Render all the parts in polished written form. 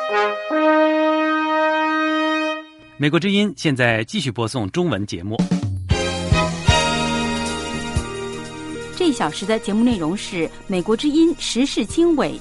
美国之音现在继续播送中文节目。 这一小时的节目内容是美国之音时事经纬。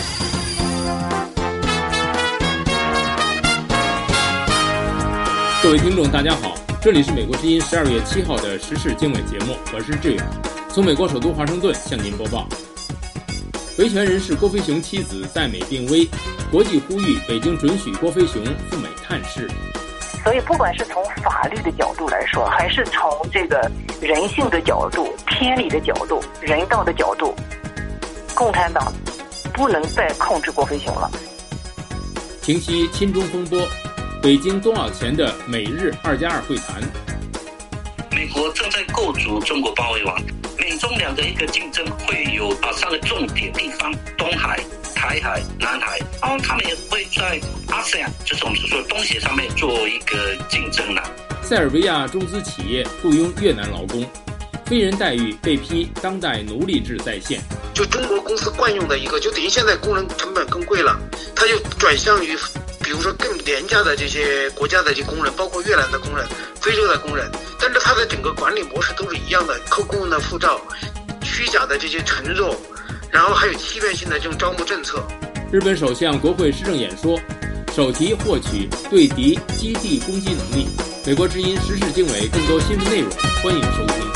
各位听众大家好，这里是美国之音12月7号的时事经纬节目，我是志远，从美国首都华盛顿向您播报。维权人士郭飞雄妻子在美病危，国际呼吁北京准许郭飞雄赴美探视。 所以不管是从法律的角度来说，还是从这个人性的角度、天理的角度、人道的角度，共产党不能再控制郭飞雄了。 平息亲中风波，北京冬奥前的美日2+2会谈。 美国正在构筑中国包围网，美中两的一个竞争会有3个重点地方：东海、台海、南海，然后他们也会在 ASEAN 就是我们所说的东协上面做一个竞争了。 塞尔维亚中资企业雇佣越南劳工，非人待遇被批当代奴隶制再现。 就中国公司惯用的一个，就等于现在工人成本更贵了，他就转向于比如说更廉价的这些国家的这些工人，包括越南的工人、非洲的工人，但是他的整个管理模式都是一样的，扣工人的护照、虚假的这些承诺，然后还有欺骗性的这种招募政策。 日本首相国会施政演说，首提获取对敌基地攻击能力。美国之音时事经纬更多新闻内容，欢迎收听。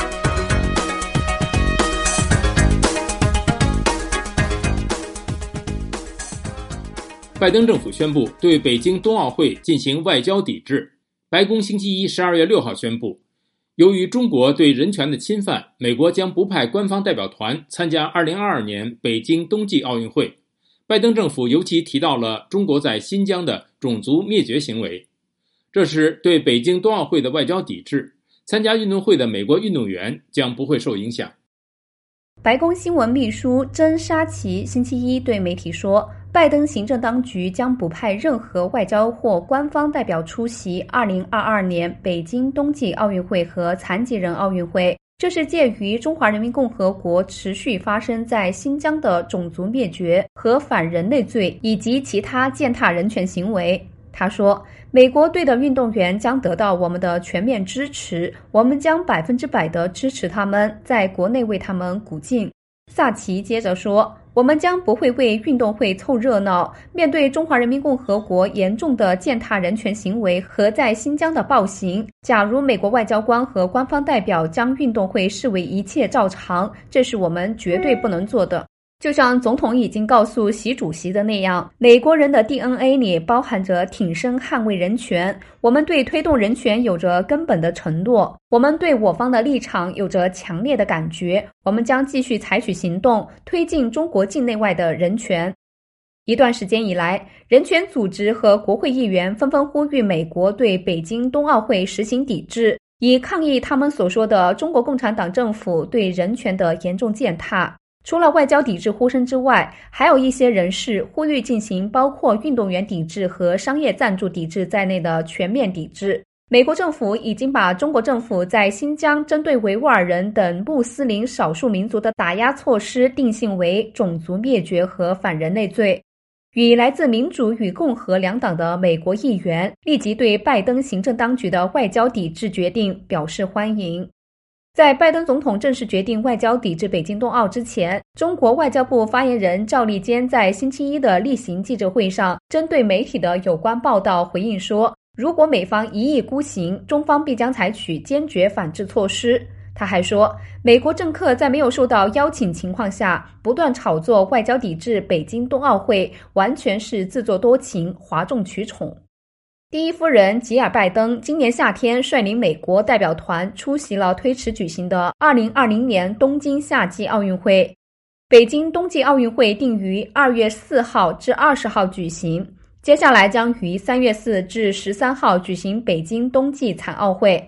拜登政府宣布对北京冬奥会进行外交抵制。白宫星期一12月6号宣布，由于中国对人权的侵犯，美国将不派官方代表团参加2022年北京冬季奥运会。拜登政府尤其提到了中国在新疆的种族灭绝行为，这是对北京冬奥会的外交抵制。参加运动会的美国运动员将不会受影响。 白宫新闻秘书珍·沙奇星期一对媒体说，拜登行政当局将不派任何外交或官方代表出席2022年北京冬季奥运会和残疾人奥运会。这是介于中华人民共和国持续发生在新疆的种族灭绝和反人类罪以及其他践踏人权行为。他说，美国队的运动员将得到我们的全面支持，我们将100%地支持他们，在国内为他们鼓劲。萨奇接着说，我们将不会为运动会凑热闹，面对中华人民共和国严重的践踏人权行为和在新疆的暴行，假如美国外交官和官方代表将运动会视为一切照常，这是我们绝对不能做的。就像总统已经告诉习主席的那样，美国人的 DNA 里包含着挺身捍卫人权，我们对推动人权有着根本的承诺，我们对我方的立场有着强烈的感觉，我们将继续采取行动，推进中国境内外的人权。一段时间以来，人权组织和国会议员纷纷呼吁美国对北京冬奥会实行抵制，以抗议他们所说的中国共产党政府对人权的严重践踏。除了外交抵制呼声之外，还有一些人士呼吁进行包括运动员抵制和商业赞助抵制在内的全面抵制。美国政府已经把中国政府在新疆针对维吾尔人等穆斯林少数民族的打压措施定性为种族灭绝和反人类罪。与来自民主与共和两党的美国议员立即对拜登行政当局的外交抵制决定表示欢迎。在拜登总统正式决定外交抵制北京冬奥之前，中国外交部发言人赵立坚在星期一的例行记者会上针对媒体的有关报道回应说，如果美方一意孤行，中方必将采取坚决反制措施。他还说，美国政客在没有受到邀请情况下不断炒作外交抵制北京冬奥会，完全是自作多情、哗众取宠。第一夫人吉尔拜登今年夏天率领美国代表团出席了推迟举行的2020年东京夏季奥运会。北京冬季奥运会定于2月4号至20号举行，接下来将于3月4至13号举行北京冬季残奥会。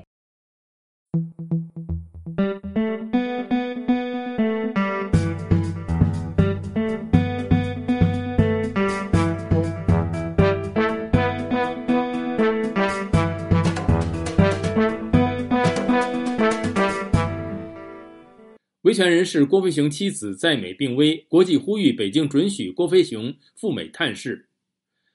维权人士郭飞雄妻子在美病危，国际呼吁北京准许郭飞雄赴美探视。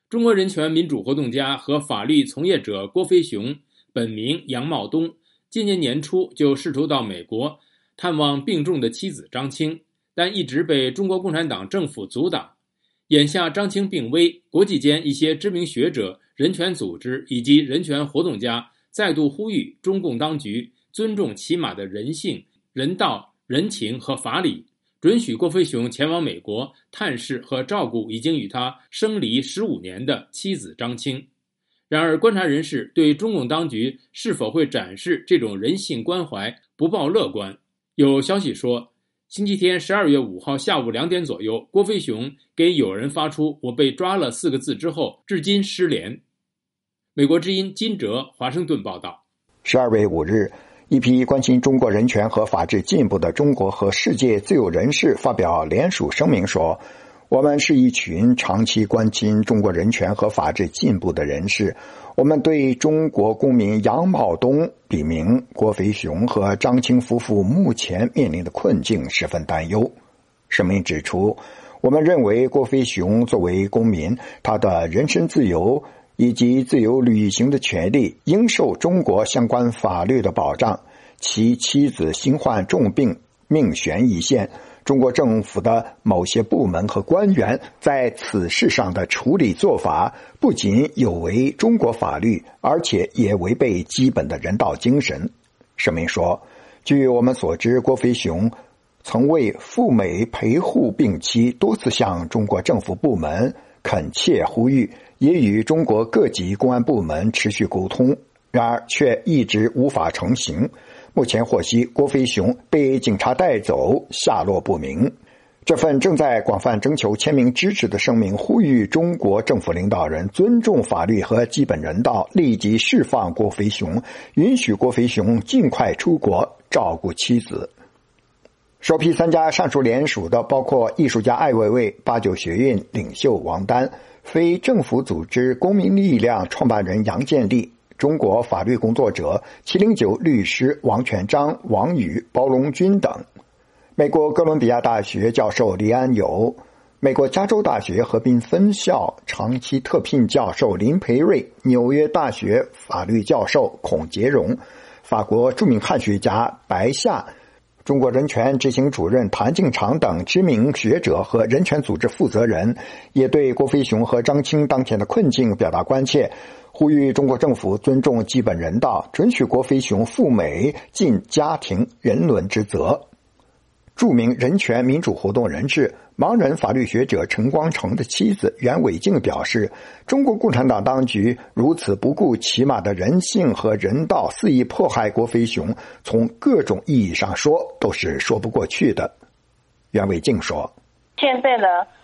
中国人权民主活动家和法律从业者郭飞雄，本名杨茂东，今年年初就试图到美国探望病重的妻子张青，但一直被中国共产党政府阻挡。眼下张青病危，国际间一些知名学者、人权组织以及人权活动家再度呼吁中共当局尊重起码的人性、人道、人情和法理，准许郭飞雄前往美国探视和照顾已经与他生离15年的妻子张青。然而，观察人士对中共当局是否会展示这种人性关怀不抱乐观。有消息说，星期天12月5号下午2点左右，郭飞雄给友人发出"我被抓了"4个字之后，至今失联。美国之音金哲华盛顿报道。 12月5日，一批关心中国人权和法治进步的中国和世界自由人士发表联署声明说，我们是一群长期关心中国人权和法治进步的人士，我们对中国公民杨茂东、笔名郭飞雄和张青夫妇目前面临的困境十分担忧。声明指出，我们认为郭飞雄作为公民，他的人身自由以及自由旅行的权利应受中国相关法律的保障。其妻子新患重病，命悬一线，中国政府的某些部门和官员在此事上的处理做法不仅有违中国法律，而且也违背基本的人道精神。声明说，据我们所知，郭飞雄曾为赴美陪护病妻多次向中国政府部门恳切呼吁，也与中国各级公安部门持续沟通，然而却一直无法成行。目前获悉，郭飞雄被警察带走，下落不明。这份正在广泛征求签名支持的声明呼吁中国政府领导人尊重法律和基本人道，立即释放郭飞雄，允许郭飞雄尽快出国照顾妻子。首批参加上述联署的包括艺术家艾未未、89学运领袖王丹、非政府组织公民力量创办人杨建立、中国法律工作者709律师王全章、王宇、包龙军等。美国哥伦比亚大学教授李安友、美国加州大学河滨分校长期特聘教授林培瑞、纽约大学法律教授孔杰荣、法国著名汉学家白夏、中国人权执行主任谭敬常等知名学者和人权组织负责人也对郭飞雄和张青当前的困境表达关切，呼吁中国政府尊重基本人道，准许郭飞雄赴美尽家庭人伦之责。著名人权民主活动人士、盲人法律学者陈光诚的妻子袁伟静表示，中国共产党当局如此不顾起码的人性和人道，肆意迫害郭飞雄，从各种意义上说都是说不过去的。袁伟静说， 现在呢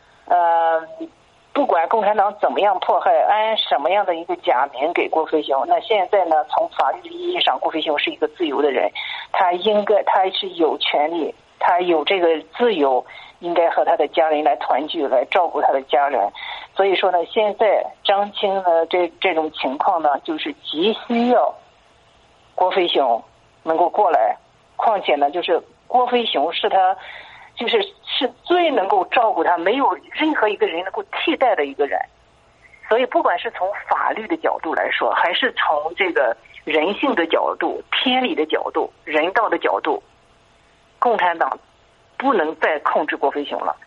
不管共产党怎么样迫害，安什么样的一个假名给郭飞雄，那现在呢，从法律意义上，郭飞雄是一个自由的人，他是有权利，他有这个自由，应该和他的家人来团聚，来照顾他的家人。所以说呢，现在张青呢这种情况呢，就是急需要郭飞雄能够过来，况且呢，就是郭飞雄是他是最能够照顾他，没有任何一个人能够替代的一个人。所以不管是从法律的角度来说，还是从这个人性的角度、天理的角度、人道的角度，共产党不能再控制郭飞雄了。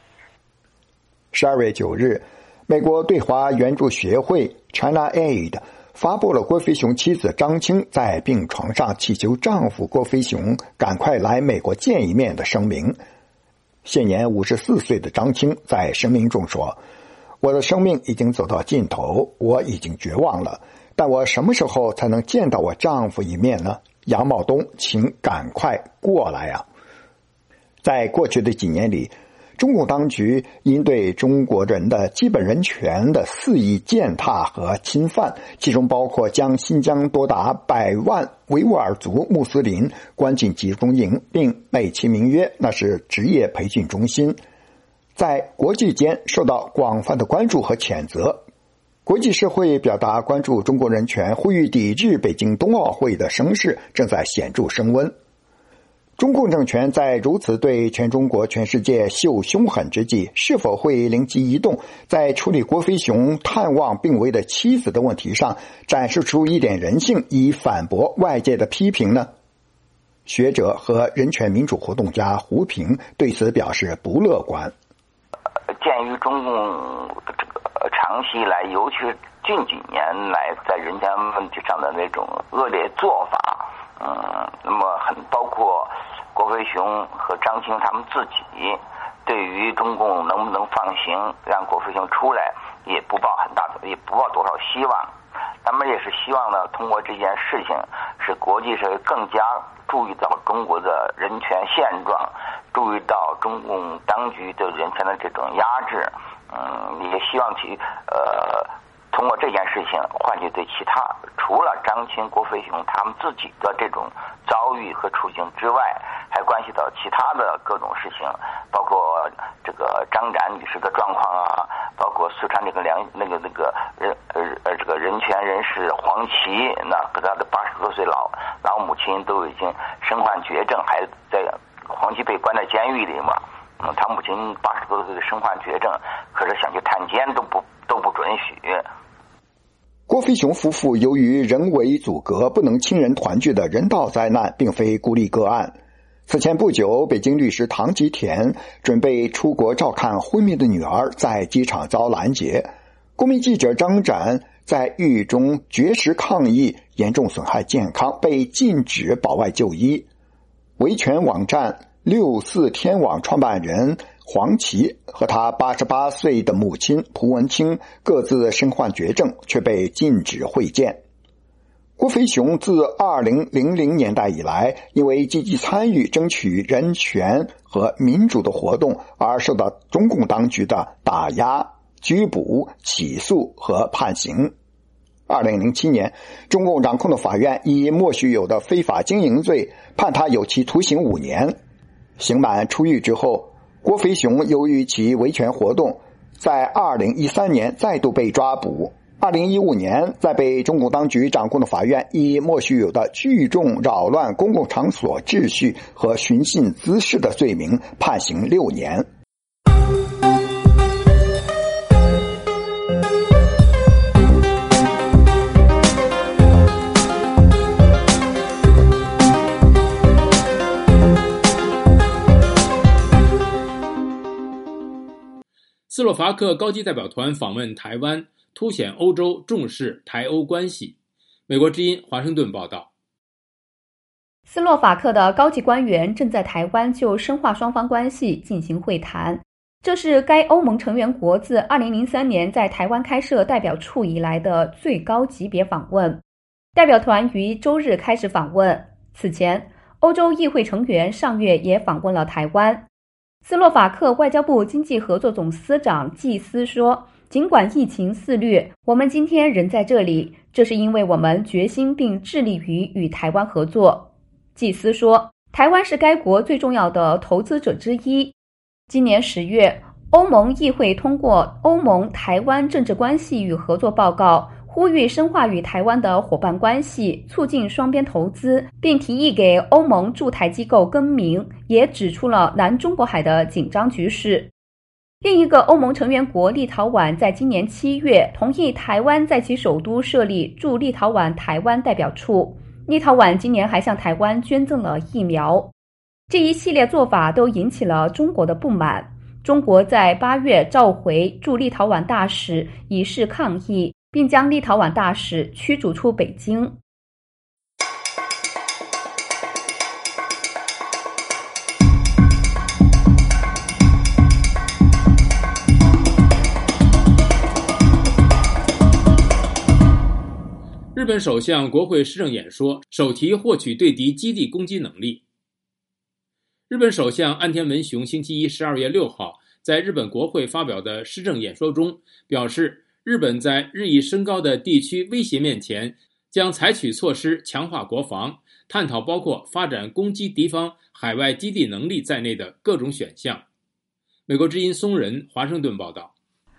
12月9日，美国对华援助学会 China Aid 发布了郭飞雄妻子张青在病床上祈求丈夫郭飞雄赶快来美国见一面的声明。现年54岁的张青在声明中说，我的生命已经走到尽头，我已经绝望了，但我什么时候才能见到我丈夫一面呢？杨茂东，请赶快过来啊！在过去的几年里，中共当局因对中国人的基本人权的肆意践踏和侵犯，其中包括将新疆多达100万维吾尔族穆斯林关进集中营，并美其名曰那是职业培训中心，在国际间受到广泛的关注和谴责。国际社会表达关注中国人权，呼吁抵制北京冬奥会的声势正在显著升温。 中共政权在如此对全中国、全世界秀凶狠之际，是否会灵机一动，在处理郭飞雄探望病危的妻子的问题上展示出一点人性，以反驳外界的批评呢？学者和人权民主活动家胡平对此表示不乐观。 鉴于中共长期以来，尤其是近几年来在人权问题上的那种恶劣做法，那么包括郭飞雄和张青他们自己对于中共能不能放行让郭飞雄出来也不抱多少希望。他们也是希望呢，通过这件事情使国际社会更加注意到中国的人权现状，注意到中共当局对人权的这种压制，也希望通过这件事情唤起对其他除了张青、郭飞雄他们自己的这种遭遇和处境之外，还关系到其他的各种事情，包括这个张展女士的状况啊，包括四川这个人权人士黄琦，那和他的80多岁老母亲都已经身患绝症，还在黄琦被关在监狱里嘛，他母亲80多岁的身患绝症，可是想去探监都不准许。 郭飞雄夫妇由于人为阻隔不能亲人团聚的人道灾难并非孤立个案。此前不久，北京律师唐吉田准备出国照看昏迷的女儿，在机场遭拦截。公民记者张展在狱中绝食抗议，严重损害健康，被禁止保外就医。维权网站64天网创办人黄琦和他88岁的母亲蒲文清各自身患绝症，却被禁止会见。郭飞雄自2000年代以来，因为积极参与争取人权和民主的活动而受到中共当局的打压、拘捕、起诉和判刑。2007年，中共掌控的法院以莫须有的非法经营罪判他有期徒刑5年。刑满出狱之后，郭飞雄由于其维权活动，在2013年再度被抓捕。2015年，在被中共当局掌控的法院以莫须有的聚众扰乱公共场所秩序和寻衅滋事的罪名判刑6年。 斯洛伐克高级代表团访问台湾，凸显欧洲重视台欧关系。美国之音华盛顿报道。 斯洛伐克的高级官员正在台湾就深化双方关系进行会谈，这是该欧盟成员国自2003年在台湾开设代表处以来的最高级别访问。代表团于周日开始访问，此前欧洲议会成员上月也访问了台湾。斯洛伐克外交部经济合作总司长季斯说，尽管疫情肆虐，我们今天仍在这里，这是因为我们决心并致力于与台湾合作。季斯说，台湾是该国最重要的投资者之一。今年10月，欧盟议会通过《欧盟台湾政治关系与合作报告》，呼吁深化与台湾的伙伴关系，促进双边投资，并提议给欧盟驻台机构更名，也指出了南中国海的紧张局势。另一个欧盟成员国立陶宛在今年7月同意台湾在其首都设立驻立陶宛台湾代表处。立陶宛今年还向台湾捐赠了疫苗。这一系列做法都引起了中国的不满。中国在8月召回驻立陶宛大使以示抗议，并将立陶宛大使驱逐出北京。 日本首相国会施政演说首提获取对敌基地攻击能力。日本首相岸田文雄星期一12月6号在日本国会发表的施政演说中表示，日本在日益升高的地区威胁面前，将采取措施强化国防，探讨包括发展攻击敌方海外基地能力在内的各种选项。美国之音松仁华盛顿报道。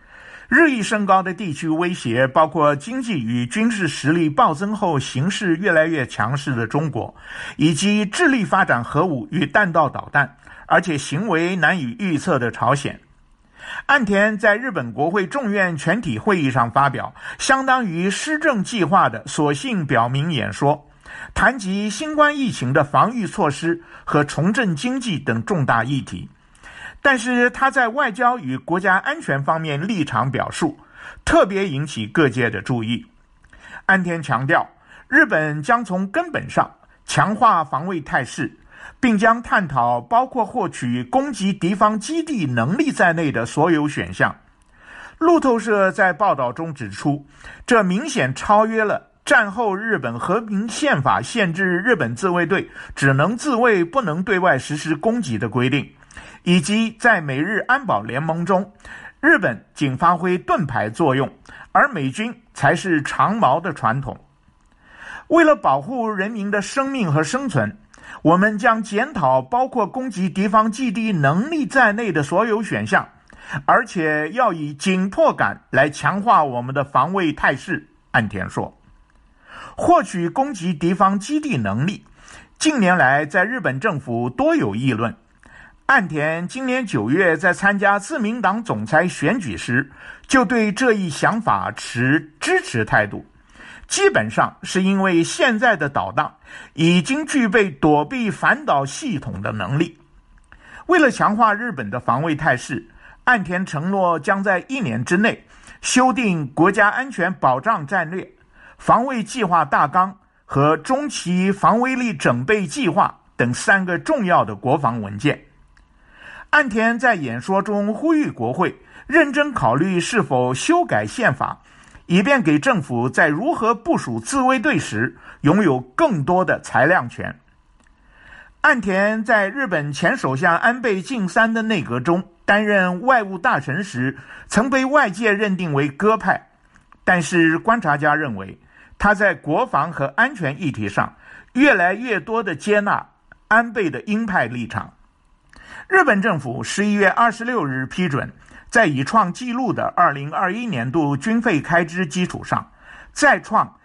日益升高的地区威胁包括经济与军事实力暴增后形势越来越强势的中国，以及致力发展核武与弹道导弹，而且行为难以预测的朝鲜。岸田在日本国会众院全体会议上发表相当于施政计划的所信表明演说，谈及新冠疫情的防御措施和重振经济等重大议题。但是他在外交与国家安全方面立场表述，特别引起各界的注意。岸田强调，日本将从根本上强化防卫态势，并将探讨包括获取攻击敌方基地能力在内的所有选项。路透社在报道中指出，这明显超越了战后日本和平宪法限制日本自卫队只能自卫不能对外实施攻击的规定，以及在美日安保联盟中，日本仅发挥盾牌作用，而美军才是长矛的传统。为了保护人民的生命和生存，我们将检讨包括攻击敌方基地能力在内的所有选项，而且要以紧迫感来强化我们的防卫态势，岸田说。获取攻击敌方基地能力，近年来在日本政府多有议论。岸田今年9月在参加自民党总裁选举时，就对这一想法持支持态度。基本上是因为现在的导弹已经具备躲避反导系统的能力。为了强化日本的防卫态势，岸田承诺将在1年之内修订国家安全保障战略、防卫计划大纲和中期防卫力整备计划等3个重要的国防文件。岸田在演说中呼吁国会认真考虑是否修改宪法，以便给政府在如何部署自卫队时拥有更多的裁量权。岸田在日本前首相安倍晋三的内阁中担任外务大臣时，曾被外界认定为鸽派，但是观察家认为，他在国防和安全议题上越来越多地接纳安倍的鹰派立场。日本政府11月26日批准，在已创纪录的2021年度军费开支基础上，再创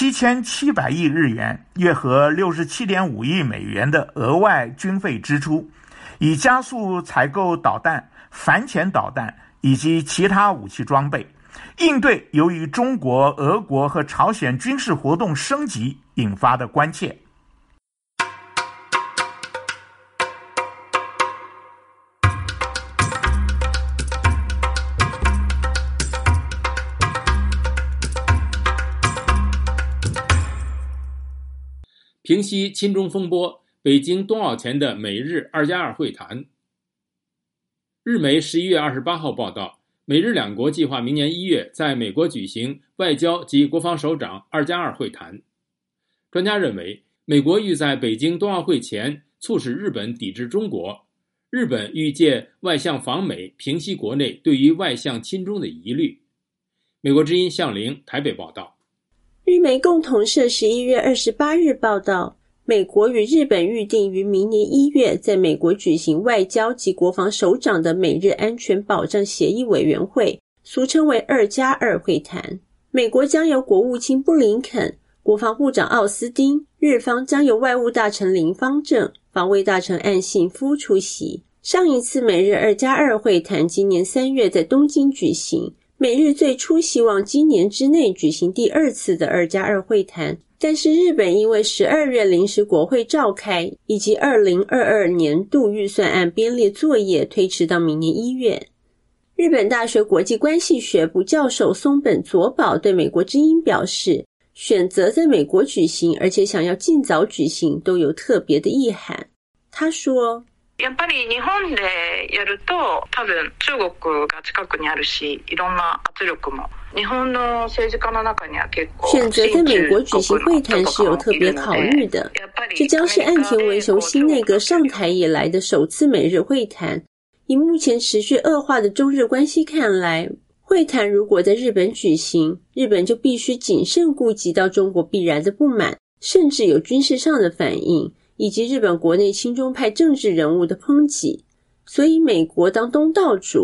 7700亿日元，约合67.5亿美元的额外军费支出，以加速采购导弹、反潜导弹以及其他武器装备，应对由于中国、俄国和朝鲜军事活动升级引发的关切。 平息亲中风波，北京冬奥前的美日2+2会谈。日媒11月28号报道，美日两国计划明年1月在美国举行外交及国防首长2+2会谈。专家认为，美国欲在北京冬奥会前促使日本抵制中国，日本欲借外相访美平息国内对于外相亲中的疑虑。美国之音向凌台北报道。 日媒共同社11月28日报道，美国与日本预定于明年1月在美国举行外交及国防首长的美日安全保障协议委员会，俗称为2+2会谈。美国将由国务卿布林肯、国防部长奥斯汀，日方将由外务大臣林芳正、防卫大臣岸信夫出席。上一次美日2+2会谈今年3月在东京举行，美日最初希望今年之内举行第2次的2+2会谈，但是日本因为12月临时国会召开以及2022年度预算案编列作业推迟到明年1月。日本大学国际关系学部教授松本佐保对美国之音表示，选择在美国举行而且想要尽早举行都有特别的意涵。他说， やっぱり日本でやると多分中国が近くにあるし、いろんな圧力も日本の政治家の中には結構选择在美国举行会谈是有特别考虑的，这将是岸田文雄新内阁上台以来的首次美日会谈。以目前持续恶化的中日关系看来，会谈如果在日本举行，日本就必须谨慎顾及到中国必然的不满，甚至有军事上的反应，以及日本国内亲中派政治人物的抨击。所以美国当东道主，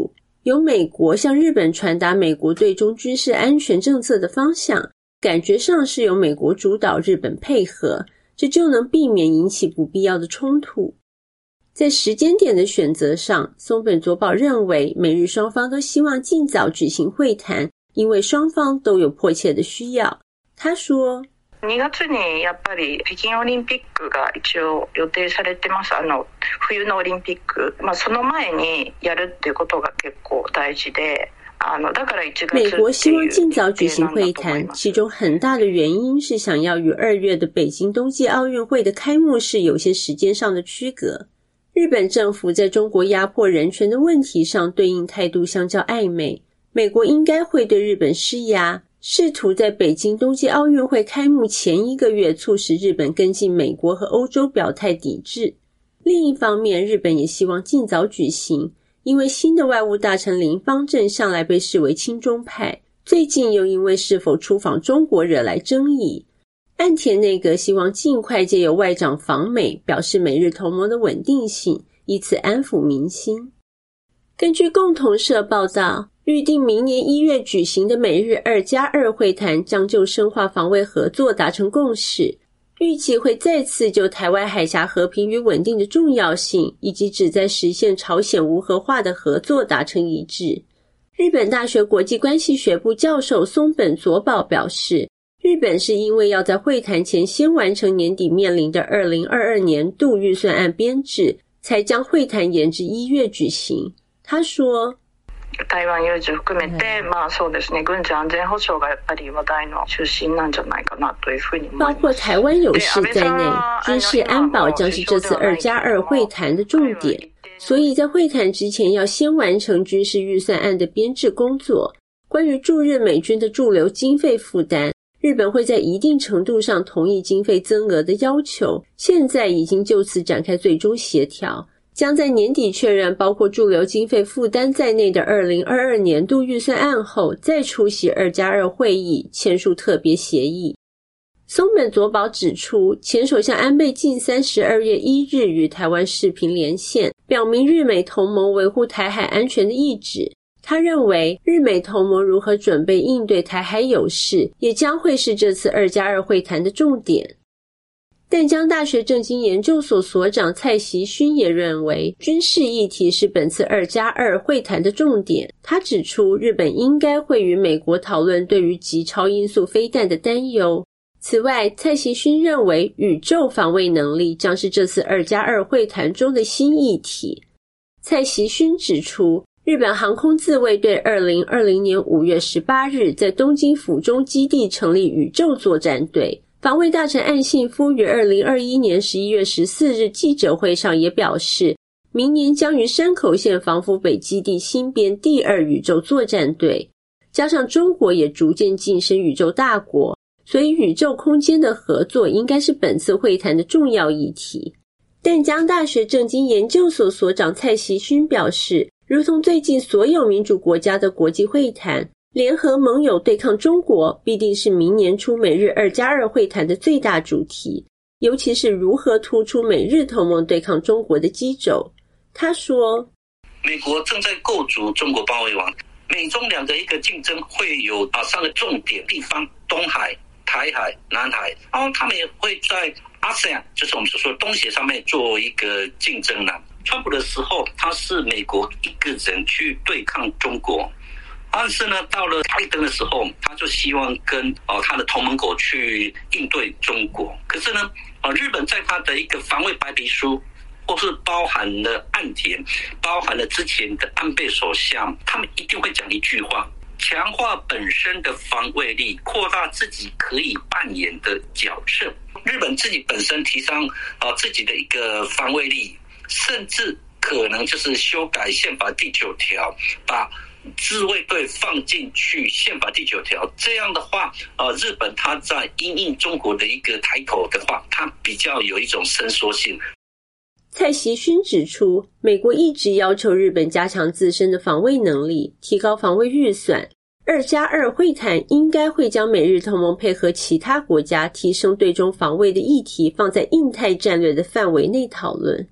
由美国向日本传达美国对中军事安全政策的方向，感觉上是由美国主导，日本配合，这就能避免引起不必要的冲突。在时间点的选择上，松本佐保认为美日双方都希望尽早举行会談，因为双方都有迫切的需要。他说 2月にやっぱり北京オリンピックが一応予定されてます。冬のオリンピック、その前にやるっていうことが結構大事で、だから1月美国希望尽早举行会談，其中很大的原因是想要与2月的北京冬季奥运会的开幕式有些时间上的区隔。日本政府在中国压迫人权的问题上对应态度相较暧昧，美国应该会对日本施压，试图在北京冬季奥运会开幕前1个月促使日本跟进美国和欧洲表态抵制。另一方面，日本也希望尽早举行，因为新的外务大臣林芳正向来被视为亲中派，最近又因为是否出访中国惹来争议。岸田内阁希望尽快借由外长访美，表示美日同盟的稳定性，以此安抚民心。根据共同社报道，预定明年1月举行的美日2+2会谈将就深化防卫合作达成共识，预计会再次就台湾海峡和平与稳定的重要性，以及旨在实现朝鲜无核化的合作达成一致。日本大学国际关系学部教授松本佐保表示，日本是因为要在会談前先完成年底面臨的2022年度預算案編制，才將會談延至1月舉行。他說台湾有事含めて、そうですね、軍事安全保障がやっぱり話題の中心なんじゃないかなというふうに思います。 包括台湾有事在内，军事安保将是这次2+2会談的重點，所以在會談之前要先完成軍事預算案的編制工作。關於駐日美軍的駐留經費負擔，日本會在一定程度上同意經費增額的要求，現在已經就此展開最終協調，將在年底確認包括駐留經費負擔在內的2022年度預算案後，再出席2+2會議，簽署特別協議。松本佐保指出，前首相安倍晉三12月1日與台灣視頻連線，表明日美同盟維護台海安全的意志。他認為日美同盟如何準備應對台海有事，也將會是這次2+2會談的重點。淡江大學政經研究所所長蔡錫勳也認為，軍事議題是本次2+2會談的重點。他指出，日本應該會與美國討論對於極超音速飛彈的擔憂。此外，蔡錫勳認為宇宙防衛能力將是這次2+2會談中的新議題。蔡錫勳指出，日本航空自衛隊2020年5月18日在東京府中基地成立宇宙作戰隊。防衛大臣岸信夫於2021年11月14日記者會上也表示，明年將於山口縣防府北基地新編第2宇宙作戰隊。加上中國也逐漸晉升宇宙大國，所以宇宙空間的合作應該是本次會談的重要議題。淡江大學政經研究所所長蔡錫勳表示，如同最近所有民主國家的國際會談，聯合盟友對抗中國必定是明年初美日2+2會談的最大主題，尤其是如何突出美日同盟對抗中國的基軸。他說， 美國正在構築中國包圍網，美中兩個一個競爭會有3個重點地方，東海、台海、南海，然後他們也會在 ASEAN， 就是我們所說的東協上面做一個競爭呢。川普的時候，他是美國一個人去對抗中國，但是呢，到了拜登的時候，他就希望跟他的同盟國去應對中國。可是呢，日本在他的一個防衛白皮書，或是包含了岸田，包含了之前的安倍首相，他們一定會講一句話：強化本身的防衛力，擴大自己可以扮演的角色。日本自己本身提倡自己的一個防衛力，甚至可能就是修改憲法第9條，把自衛隊放進去憲法第9條。這樣的話，日本它在因應中國的一個抬頭的話，它比較有一種伸縮性。 蔡錫勳指出，美國一直要求日本加強自身的防衛能力，提高防衛預算。2+2會談應該會將美日同盟配合其他國家提升對中防衛的議題放在印太戰略的範圍內討論。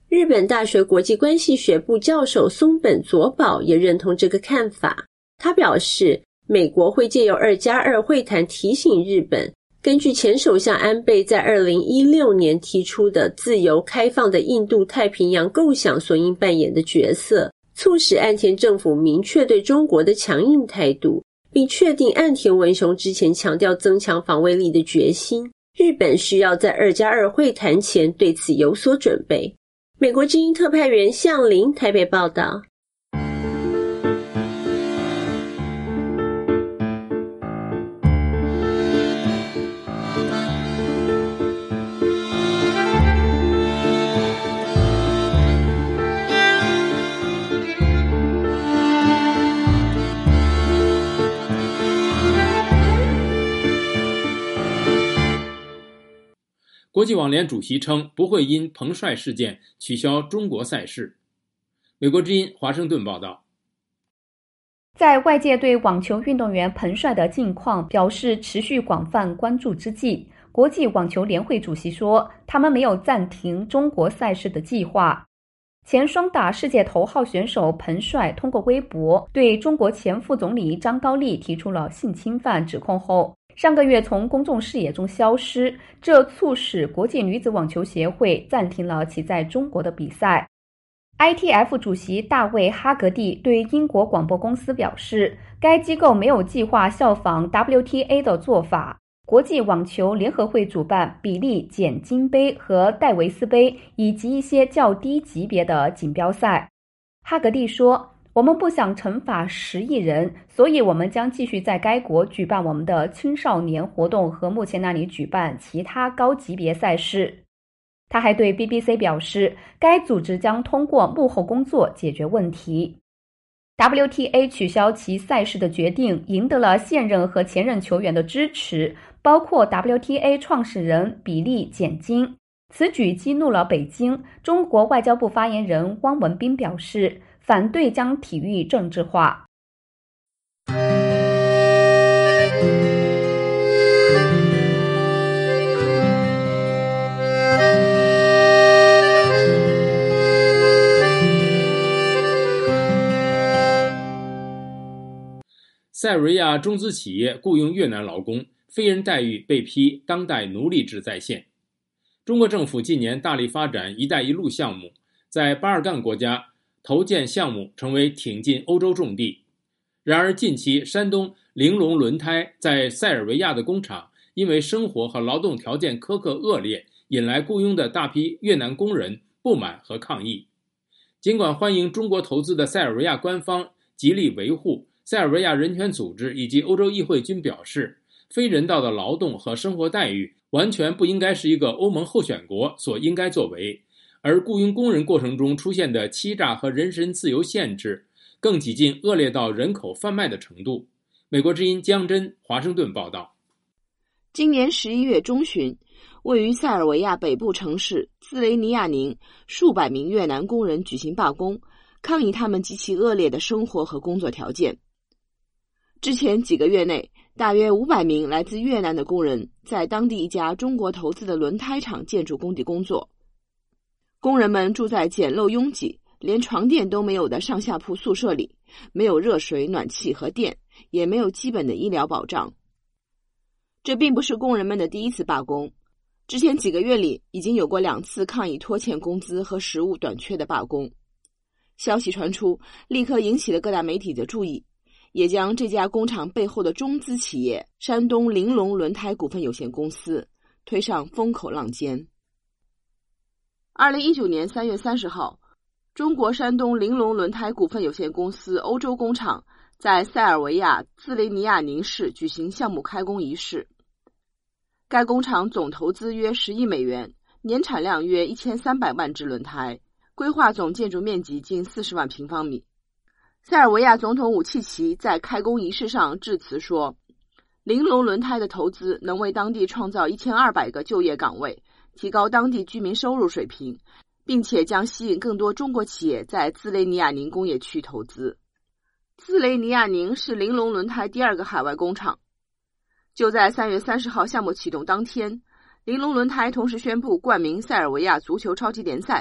日本大学国际关系学部教授松本佐保也认同这个看法。他表示，美国会借由2+2会谈提醒日本，根据前首相安倍在2016年提出的自由开放的印度太平洋构想所应扮演的角色，促使岸田政府明确对中国的强硬态度，并确定岸田文雄之前强调增强防卫力的决心。日本需要在2+2会谈前对此有所准备。美国之音特派员向林台北报道。 国际网联主席称不会因彭帅事件取消中国赛事。美国之音华盛顿报道。 在外界对网球运动员彭帅的近况表示持续广泛关注之际，国际网球联会主席说，他们没有暂停中国赛事的计划。前双打世界头号选手彭帅通过微博对中国前副总理张高丽提出了性侵犯指控后，上个月从公众视野中消失，这促使国际女子网球协会暂停了其在中国的比赛。ITF 主席大卫·哈格蒂对英国广播公司表示，该机构没有计划效仿 WTA 的做法。国际网球联合会主办比利简金杯和戴维斯杯以及一些较低级别的锦标赛。哈格蒂说，我们不想惩罚10亿人，所以我们将继续在该国举办我们的青少年活动和目前那里举办其他高级别赛事。他还对 BBC 表示，该组织将通过幕后工作解决问题。WTA 取消其赛事的决定赢得了现任和前任球员的支持，包括 WTA 创始人比利简金。此举激怒了北京。中国外交部发言人汪文斌表示，反对将体育政治化。 塞尔维亚中资企业雇佣越南劳工，非人待遇被批当代奴隶制再现。中国政府近年大力发展“一带一路”项目，在巴尔干国家投建项目成为挺进欧洲重地。然而近期山东玲珑轮胎在塞尔维亚的工厂因为生活和劳动条件苛刻恶劣，引来雇佣的大批越南工人不满和抗议。尽管欢迎中国投资的塞尔维亚官方极力维护，塞尔维亚人权组织以及欧洲议会均表示，非人道的劳动和生活待遇完全不应该是一个欧盟候选国所应该作为，而雇佣工人过程中出现的欺诈和人身自由限制更几近恶劣到人口贩卖的程度。美国之音江真华盛顿报道。 今年11月中旬，位于塞尔维亚北部城市兹雷尼亚宁数百名越南工人举行罢工，抗议他们极其恶劣的生活和工作条件。之前几个月内，大约500名来自越南的工人在当地一家中国投资的轮胎厂建筑工地工作。工人们住在简陋拥挤、连床垫都没有的上下铺宿舍里，没有热水、暖气和电，也没有基本的医疗保障。这并不是工人们的第一次罢工，之前几个月里已经有过2次抗议拖欠工资和食物短缺的罢工。消息传出，立刻引起了各大媒体的注意，也将这家工厂背后的中资企业山东玲珑轮胎股份有限公司推上风口浪尖。2019年3月30号，中国山东玲珑轮胎股份有限公司欧洲工厂在塞尔维亚兹雷尼亚宁市举行项目开工仪式。该工厂总投资约10亿美元，年产量约1300万只轮胎，规划总建筑面积近40万平方米。塞尔维亚总统武契奇在开工仪式上致辞说，玲珑轮胎的投资能为当地创造1200个就业岗位，提高当地居民收入水平，并且将吸引更多中国企业在兹雷尼亚宁工业区投资。兹雷尼亚宁是玲珑轮胎第2个海外工厂。就在3月30号项目启动当天，玲珑轮胎同时宣布冠名塞尔维亚足球超级联赛，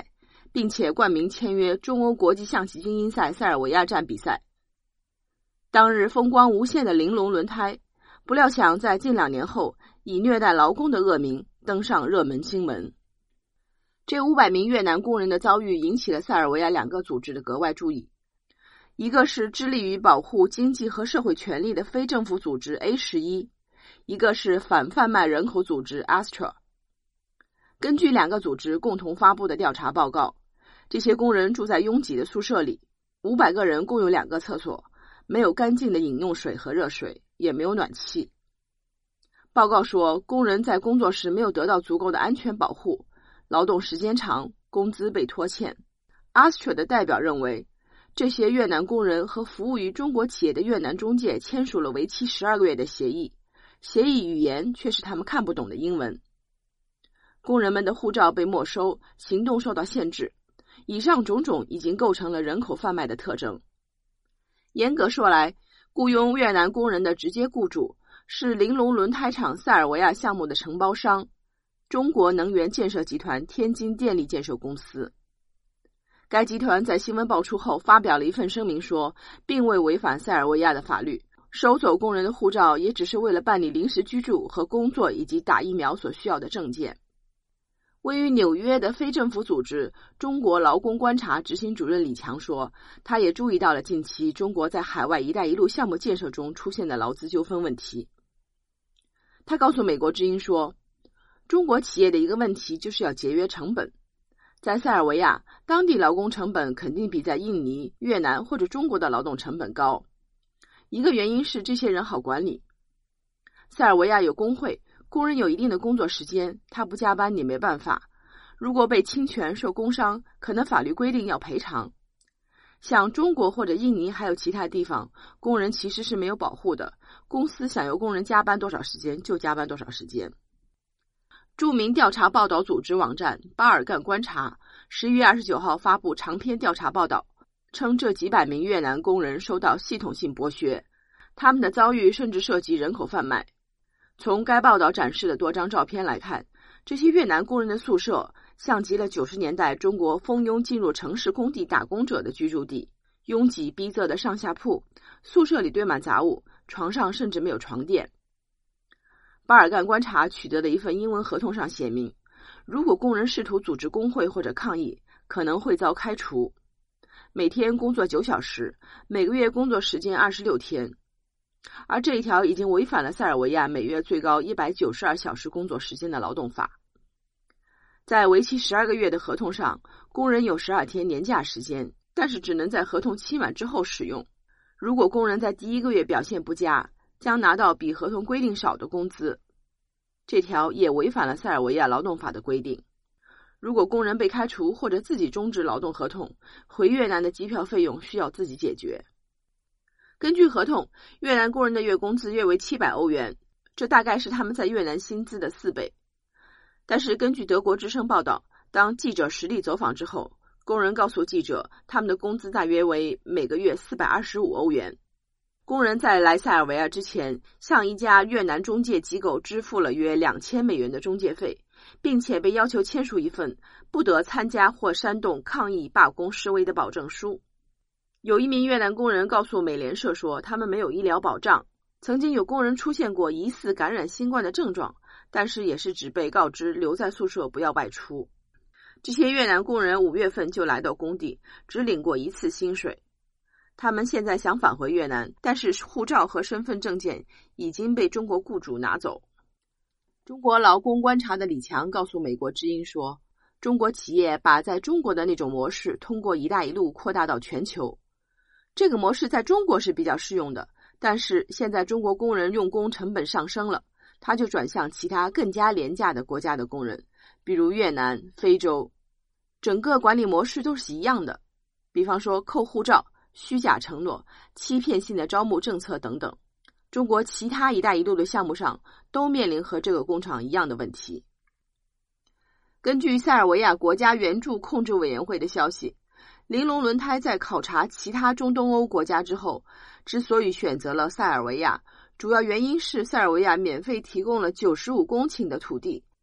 并且冠名签约中欧国际象棋精英赛塞尔维亚站比赛。当日风光无限的玲珑轮胎，不料想在近2年后以虐待劳工的恶名登上热门新闻。这500名越南工人的遭遇引起了塞尔维亚2个组织的格外注意，一个是致力于保护经济和社会权利的非政府组织 A11， 一个是反贩卖人口组织 Astra。 根据2个组织共同发布的调查报告，这些工人住在拥挤的宿舍里，500个人共有2个厕所，没有干净的饮用水和热水，也没有暖气。报告说，工人在工作时没有得到足够的安全保护，劳动时间长，工资被拖欠。Astra 的代表认为，这些越南工人和服务于中国企业的越南中介签署了为期12个月的协议，协议语言却是他们看不懂的英文。工人们的护照被没收，行动受到限制，以上种种已经构成了人口贩卖的特征。严格说来，雇佣越南工人的直接雇主是玲珑轮胎厂塞尔维亚项目的承包商中国能源建设集团天津电力建设公司。该集团在新闻爆出后发表了一份声明说，并未违反塞尔维亚的法律，收走工人的护照也只是为了办理临时居住和工作以及打疫苗所需要的证件。位于纽约的非政府组织中国劳工观察执行主任李强说，他也注意到了近期中国在海外一带一路项目建设中出现的劳资纠纷问题。他告诉美国之音说，中国企业的一个问题就是要节约成本。在塞尔维亚，当地劳工成本肯定比在印尼、越南或者中国的劳动成本高。一个原因是这些人好管理。塞尔维亚有工会，工人有一定的工作时间，他不加班你没办法。如果被侵权受工伤，可能法律规定要赔偿。像中国或者印尼还有其他地方，工人其实是没有保护的，公司想由工人加班多少时间就加班多少时间。著名调查报道组织网站巴尔干观察11月29号发布长篇调查报道，称这几百名越南工人受到系统性剥削，他们的遭遇甚至涉及人口贩卖。从该报道展示的多张照片来看，这些越南工人的宿舍像极了90年代中国蜂拥进入城市工地打工者的居住地，拥挤逼仄的上下铺，宿舍里堆满杂物，床上甚至没有床垫。巴尔干观察取得的一份英文合同上写明，如果工人试图组织工会或者抗议，可能会遭开除。每天工作9小时，每个月工作时间26天。而这一条已经违反了塞尔维亚每月最高192小时工作时间的劳动法。在为期12个月的合同上，工人有12天年假时间，但是只能在合同期满之后使用。如果工人在第1个月表现不佳，将拿到比合同规定少的工资。这条也违反了塞尔维亚劳动法的规定。如果工人被开除或者自己终止劳动合同，回越南的机票费用需要自己解决。根据合同，越南工人的月工资约为700欧元，这大概是他们在越南薪资的4倍。但是根据德国之声报道，当记者实地走访之后，工人告诉记者，他们的工资大约为每个月425欧元。工人在来塞尔维亚之前，向一家越南中介机构支付了约2000美元的中介费，并且被要求签署一份不得参加或煽动抗议、罢工、示威的保证书。有一名越南工人告诉美联社说，他们没有医疗保障，曾经有工人出现过疑似感染新冠的症状，但是也是只被告知留在宿舍不要外出。这些越南工人5月份就来到工地，只领过1次薪水。他们现在想返回越南，但是护照和身份证件已经被中国雇主拿走。中国劳工观察的李强告诉美国之音说，中国企业把在中国的那种模式通过一带一路扩大到全球。这个模式在中国是比较适用的，但是现在中国工人用工成本上升了，他就转向其他更加廉价的国家的工人，比如越南、非洲。整个管理模式都是一样的，比方说扣护照、虚假承诺、欺骗性的招募政策等等。中国其他一带一路的项目上都面临和这个工厂一样的问题。根据塞尔维亚国家援助控制委员会的消息，玲珑轮胎在考察其他中东欧国家之后，之所以选择了塞尔维亚，主要原因是塞尔维亚免费提供了95公顷的土地，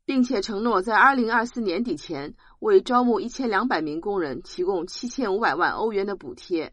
并且承诺在2024年底前为招募1200名工人提供7500万欧元的补贴。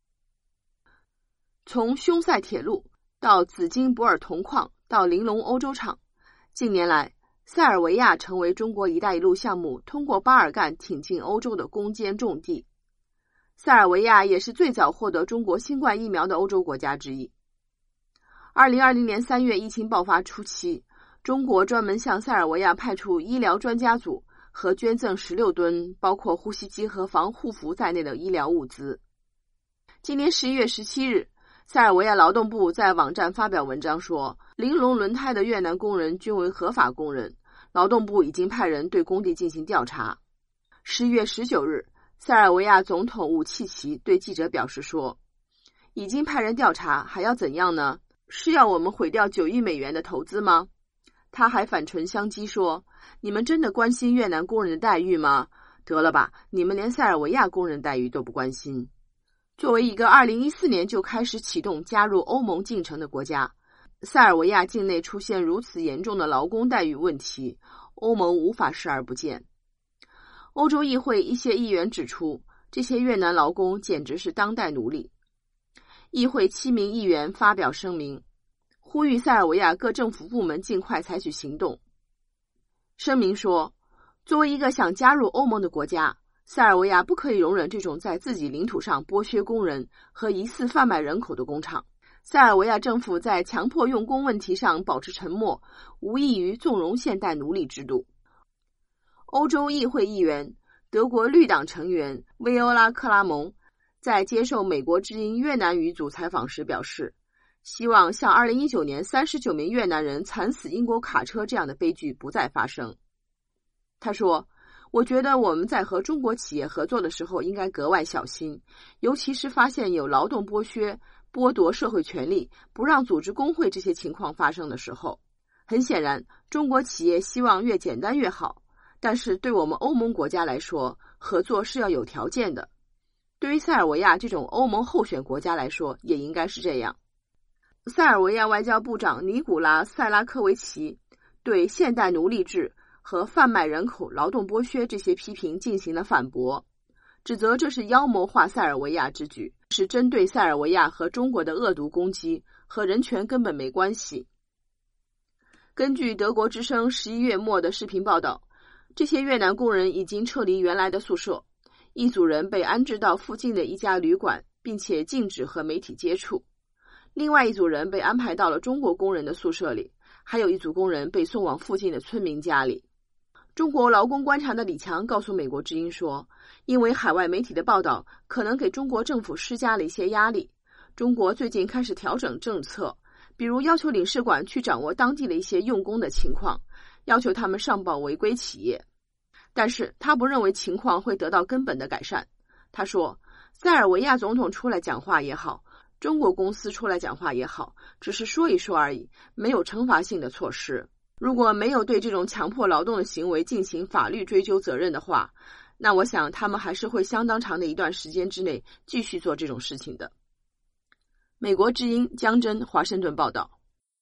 从匈塞铁路到紫金博尔铜矿到玲珑欧洲厂，近年来塞尔维亚成为中国一带一路项目通过巴尔干挺进欧洲的攻坚重地。塞尔维亚也是最早获得中国新冠疫苗的欧洲国家之一。2020年3月疫情爆发初期，中国专门向塞尔维亚派出医疗专家组和捐赠16吨包括呼吸机和防护服在内的医疗物资。今年11月17日，塞尔维亚劳动部在网站发表文章说，玲珑轮胎的越南工人均为合法工人，劳动部已经派人对工地进行调查。11月19日，塞尔维亚总统武契奇对记者表示说，已经派人调查，还要怎样呢？是要我们毁掉9亿美元的投资吗？他还反唇相讥说，你们真的关心越南工人的待遇吗？得了吧，你们连塞尔维亚工人待遇都不关心。作为一个2014年就开始启动加入欧盟进程的国家，塞尔维亚境内出现如此严重的劳工待遇问题，欧盟无法视而不见。欧洲议会一些议员指出，这些越南劳工简直是当代奴隶。议会7名议员发表声明，呼吁塞尔维亚各政府部门尽快采取行动。声明说，作为一个想加入欧盟的国家，塞尔维亚不可以容忍这种在自己领土上剥削工人和疑似贩卖人口的工厂。塞尔维亚政府在强迫用工问题上保持沉默，无异于纵容现代奴隶制度。欧洲议会议员、德国绿党成员维欧拉·克拉蒙在接受美国之音越南语组采访时表示，希望像2019年39名越南人惨死英国卡车这样的悲剧不再发生。他说，我觉得我们在和中国企业合作的时候应该格外小心，尤其是发现有劳动剥削、剥夺社会权利、不让组织工会这些情况发生的时候。很显然，中国企业希望越简单越好，但是对我们欧盟国家来说，合作是要有条件的。对于塞尔维亚这种欧盟候选国家来说，也应该是这样。塞尔维亚外交部长尼古拉·塞拉科维奇对现代奴隶制和贩卖人口、劳动剥削这些批评进行了反驳，指责这是妖魔化塞尔维亚之举，是针对塞尔维亚和中国的恶毒攻击，和人权根本没关系。根据德国之声11月末的视频报道，这些越南工人已经撤离原来的宿舍，一组人被安置到附近的一家旅馆，并且禁止和媒体接触。另外一组人被安排到了中国工人的宿舍里，还有一组工人被送往附近的村民家里。中国劳工观察的李强告诉美国之音说，因为海外媒体的报道可能给中国政府施加了一些压力，中国最近开始调整政策，比如要求领事馆去掌握当地的一些用工的情况，要求他们上报违规企业。但是他不认为情况会得到根本的改善。他说，塞尔维亚总统出来讲话也好，中国公司出来讲话也好，只是说一说而已，没有惩罚性的措施。如果没有对这种强迫劳动的行为进行法律追究责任的话，那我想他们还是会相当长的一段时间之内继续做这种事情的。美国之音江真华盛顿报道。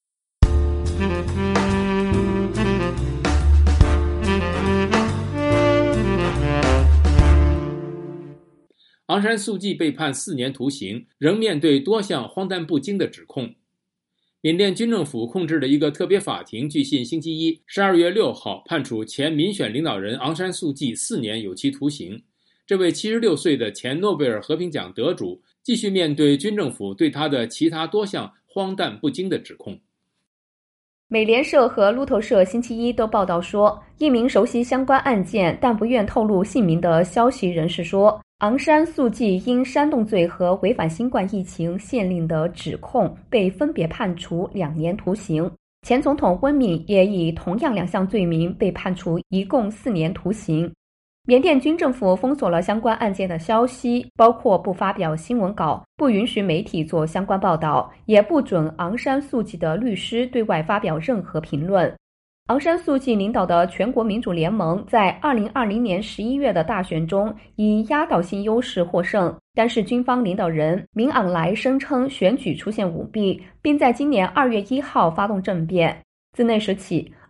昂山素季被判4年徒刑，仍面对多项荒诞不经的指控。缅甸军政府控制的一个特别法庭据信星期一12月6号判处前民选领导人昂山素季4年有期徒刑。这位76岁的前诺贝尔和平奖得主继续面对军政府对他的其他多项荒诞不经的指控。 美联社和路透社星期一都报道说，一名熟悉相关案件但不愿透露姓名的消息人士说，昂山素季因煽动罪和违反新冠疫情限令的指控被分别判处2年徒刑。前总统温敏也以同样2项罪名被判处一共4年徒刑。缅甸军政府封锁了相关案件的消息，包括不发表新闻稿、不允许媒体做相关报道，也不准昂山素季的律师对外发表任何评论。昂山素季领导的全国民主联盟在2020年11月的大选中以压倒性优势获胜，但是军方领导人敏昂莱声称选举出现舞弊，并在今年2月1号发动政变。自那时起，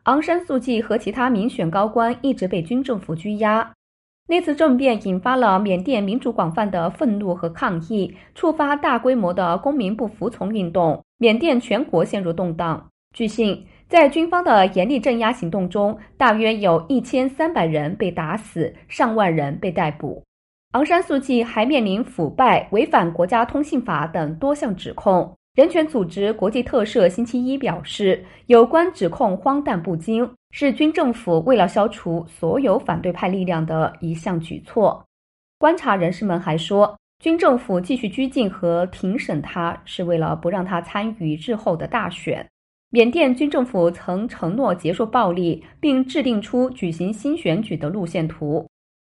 昂山素季和其他民选高官一直被军政府拘押。那次政变引发了缅甸民主广泛的愤怒和抗议，触发大规模的公民不服从运动，缅甸全国陷入动荡。据悉，在军方的严厉镇压行动中，大约有1300人被打死，上万人被逮捕。昂山素季还面临腐败、违反国家通信法等多项指控。人权组织国际特赦星期一表示，有关指控荒诞不经，是军政府为了消除所有反对派力量的一项举措。观察人士们还说，军政府继续拘禁和庭审他，是为了不让他参与日后的大选。缅甸军政府曾承诺结束暴力，并制定出举行新选举的路线图。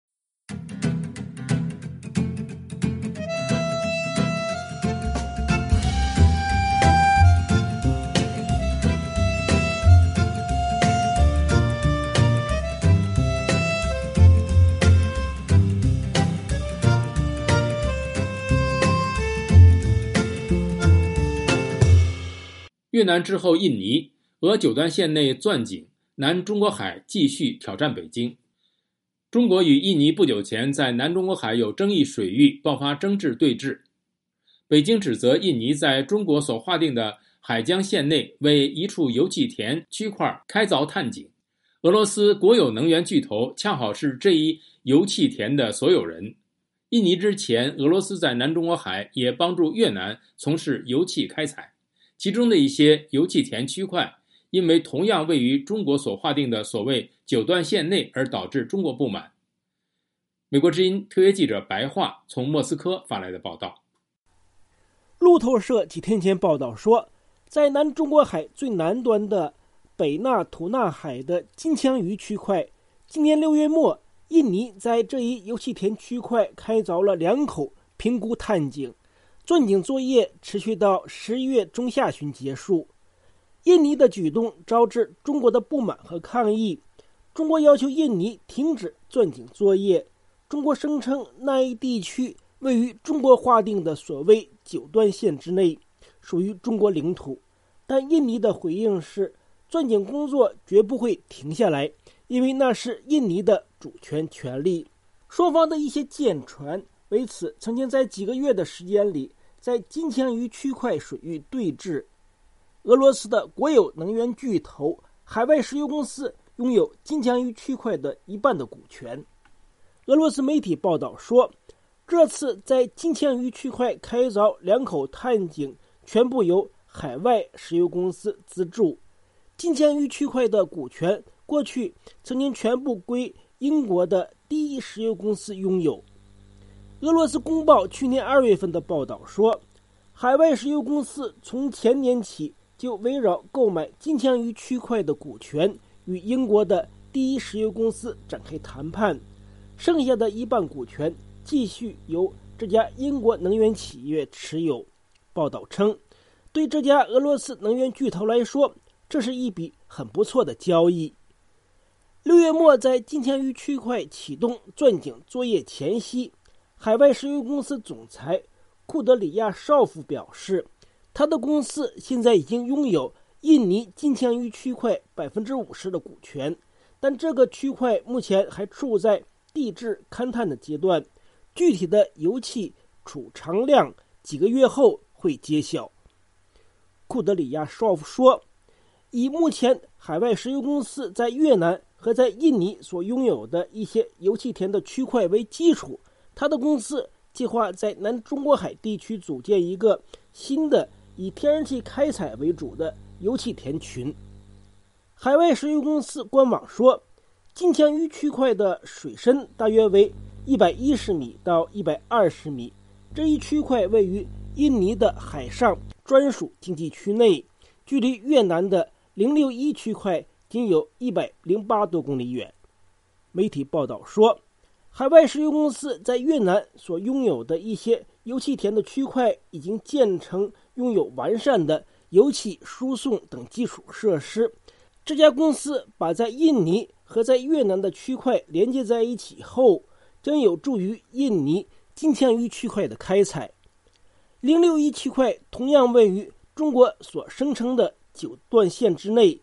越南之后，印尼、俄九段线内钻井，南中国海继续挑战北京。中国与印尼不久前在南中国海有争议水域爆发争执对峙，北京指责印尼在中国所划定的海疆线内为一处油气田区块开凿探井。俄罗斯国有能源巨头恰好是这一油气田的所有人。印尼之前，俄罗斯在南中国海也帮助越南从事油气开采。其中的一些油气田区块因为同样位于中国所划定的所谓九段线内而导致中国不满。美国之音特约记者白桦从莫斯科发来的报道。 路透社几天前报道说，在南中国海最南端的北纳图纳海的金枪鱼区块，今年6月末，印尼在这一油气田区块开凿了2口评估探井，钻井作业持续到11月中下旬结束。印尼的举动招致中国的不满和抗议，中国要求印尼停止钻井作业。中国声称那一地区位于中国划定的所谓九段线之内，属于中国领土。但印尼的回应是，钻井工作绝不会停下来，因为那是印尼的主权权利。双方的一些舰船为此曾经在几个月的时间里在金枪鱼区块水域对峙。俄罗斯的国有能源巨头海外石油公司拥有金枪鱼区块的1半的股权。俄罗斯媒体报道说，这次在金枪鱼区块开凿2口探井全部由海外石油公司资助。金枪鱼区块的股权过去曾经全部归英国的第一石油公司拥有。俄罗斯公报去年2月份的报道说，海外石油公司从前年起就围绕购买金枪鱼区块的股权与英国的第一石油公司展开谈判，剩下的1半股权继续由这家英国能源企业持有。报道称，对这家俄罗斯能源巨头来说，这是一笔很不错的交易。6月末，在金枪鱼区块启动钻井作业前夕，海外石油公司总裁库德里亚绍夫表示，他的公司现在已经拥有印尼金枪鱼区块 50% 的股权，但这个区块目前还处在地质勘探的阶段，具体的油气储藏量几个月后会揭晓。库德里亚绍夫说，以目前海外石油公司在越南和在印尼所拥有的一些油气田的区块为基础，他的公司计划在南中国海地区组建一个新的以天然气开采为主的油气田群。海外石油公司官网说，金枪鱼区块的水深大约为110米到120米，这一区块位于印尼的海上专属经济区内，距离越南的061区块仅有108多公里远。媒体报道说，海外石油公司在越南所拥有的一些油气田的区块已经建成拥有完善的油气输送等基础设施。这家公司把在印尼和在越南的区块连接在一起后，将有助于印尼金枪鱼区块的开采。061区块同样位于中国所声称的九段线之内，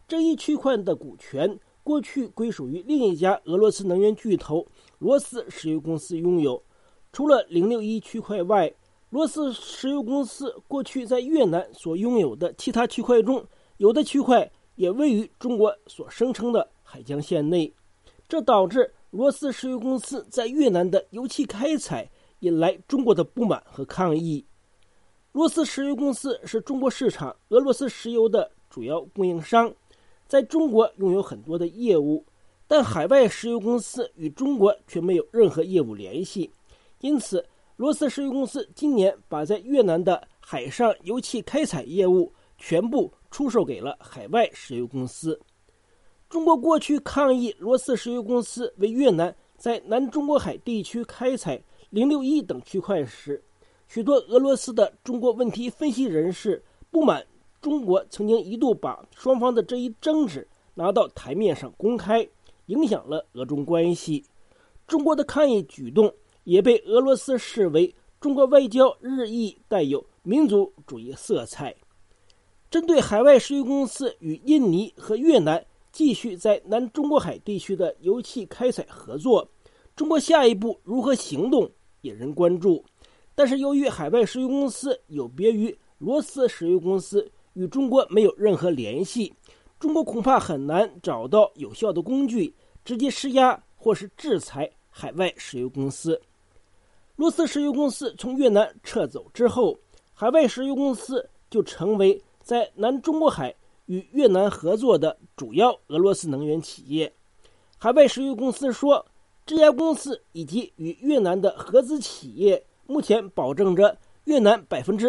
这一区块的股权过去归属于另一家俄罗斯能源巨头罗斯石油公司拥有。除了061区块外，罗斯石油公司过去在越南所拥有的其他区块中，有的区块也位于中国所声称的海江线内，这导致罗斯石油公司在越南的油气开采引来中国的不满和抗议。罗斯石油公司是中国市场俄罗斯石油的主要供应商，在中国拥有很多的业务，但海外石油公司与中国却没有任何业务联系。因此，罗斯石油公司今年把在越南的海上油气开采业务全部出售给了海外石油公司。中国过去抗议罗斯石油公司为越南在南中国海地区开采061等区块时，许多俄罗斯的中国问题分析人士不满中国曾经一度把双方的这一争执拿到台面上公开，影响了俄中关系。中国的抗议举动也被俄罗斯视为中国外交日益带有民族主义色彩。针对海外石油公司与印尼和越南继续在南中国海地区的油气开采合作，中国下一步如何行动引人关注。但是由于海外石油公司有别于罗斯石油公司与中国没有任何联系，中国恐怕很难找到有效的工具直接施压或是制裁海外石油公司。罗斯石油公司从越南撤走之后，海外石油公司就成为在南中国海与越南合作的主要俄罗斯能源企业。海外石油公司说，这家公司以及与越南的合资企业目前保证着越南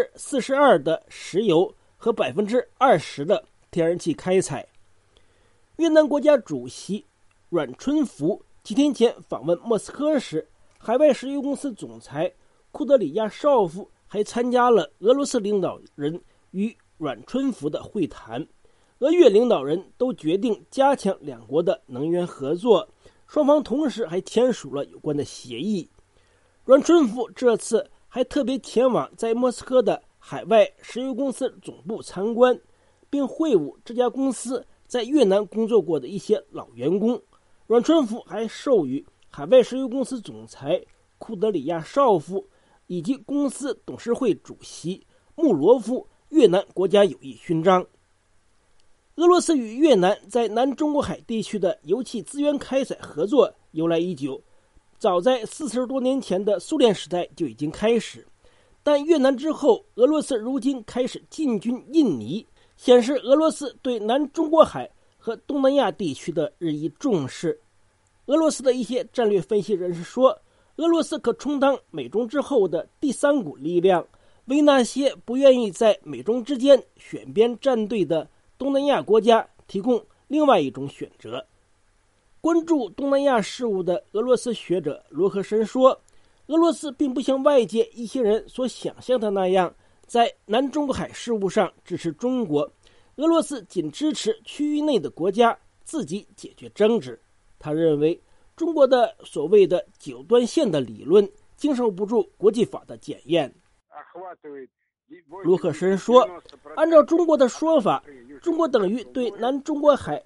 42%的石油和20%的天然气开采。越南国家主席阮春福几天前访问莫斯科时，海外石油公司总裁库德里亚绍夫还参加了俄罗斯领导人与阮春福的会谈。俄越领导人都决定加强两国的能源合作，双方同时还签署了有关的协议。阮春福这次还特别前往在莫斯科的海外石油公司总部参观，并会晤这家公司在越南工作过的一些老员工。阮春福还授予海外石油公司总裁库德里亚绍夫以及公司董事会主席穆罗夫越南国家友谊勋章。俄罗斯与越南在南中国海地区的油气资源开采合作由来已久，早在40多年前的苏联时代就已经开始。但越南之后，俄罗斯如今开始进军印尼，显示俄罗斯对南中国海和东南亚地区的日益重视。俄罗斯的一些战略分析人士说，俄罗斯可充当美中之后的第三股力量，为那些不愿意在美中之间选边站队的东南亚国家提供另外一种选择。关注东南亚事务的俄罗斯学者罗克申说，俄罗斯并不像外界一些人所想象的那样，在南中国海事务上支持中国。俄罗斯仅支持区域内的国家自己解决争执。他认为，中国的所谓的九段线的理论经受不住国际法的检验。罗克申说，按照中国的说法，中国等于对南中国海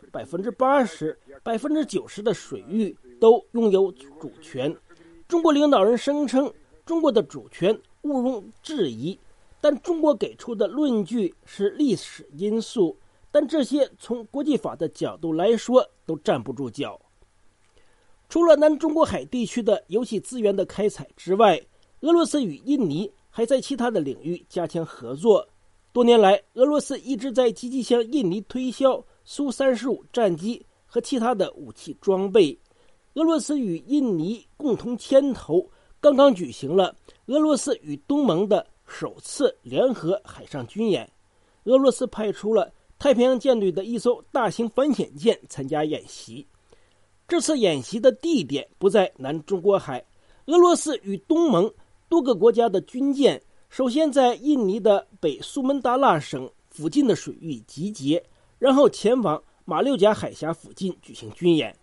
80%、90%的水域都拥有主权。中国领导人声称中国的主权毋庸置疑，但中国给出的论据是历史因素，但这些从国际法的角度来说都站不住脚。除了南中国海地区的油气资源的开采之外，俄罗斯与印尼还在其他的领域加强合作。多年来，俄罗斯一直在积极向印尼推销苏35战机和其他的武器装备。俄罗斯与印尼共同牵头，刚刚举行了俄罗斯与东盟的首次联合海上军演。俄罗斯派出了太平洋舰队的一艘大型反潜舰参加演习。这次演习的地点不在南中国海，俄罗斯与东盟多个国家的军舰首先在印尼的北苏门答腊省附近的水域集结，然后前往马六甲海峡附近举行军演。